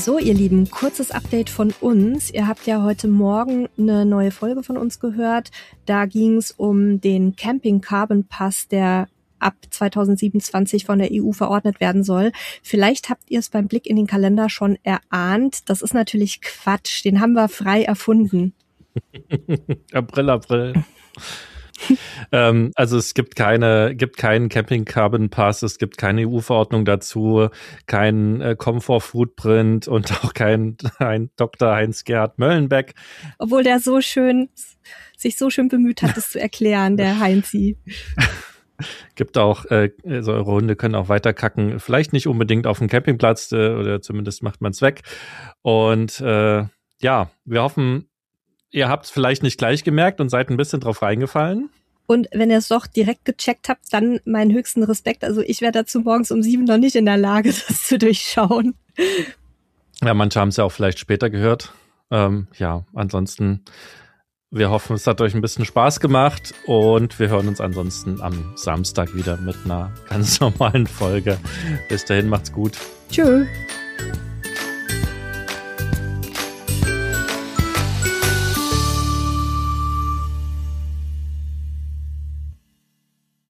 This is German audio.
So, ihr Lieben, kurzes Update von uns. Ihr habt ja heute Morgen eine neue Folge von uns gehört. Da ging es um den Camping Carbon Pass, der ab 2027 von der EU verordnet werden soll. Vielleicht habt ihr es beim Blick in den Kalender schon erahnt. Das ist natürlich Quatsch. Den haben wir frei erfunden. April. Also es gibt keinen Camping Carbon Pass, es gibt keine EU-Verordnung dazu, kein Comfort Footprint und auch kein Dr. Heinz-Gerhard Möllenbeck. Obwohl der sich so schön bemüht hat, das zu erklären, der Heinzi. Gibt auch, also eure Hunde können auch weiter kacken, vielleicht nicht unbedingt auf dem Campingplatz, oder zumindest macht man es weg. Und wir hoffen, ihr habt es vielleicht nicht gleich gemerkt und seid ein bisschen drauf reingefallen. Und wenn ihr es doch direkt gecheckt habt, dann meinen höchsten Respekt. Also ich wäre dazu morgens um 7 noch nicht in der Lage, das zu durchschauen. Ja, manche haben es ja auch vielleicht später gehört. Ansonsten, wir hoffen, es hat euch ein bisschen Spaß gemacht und wir hören uns ansonsten am Samstag wieder mit einer ganz normalen Folge. Bis dahin, macht's gut. Tschö.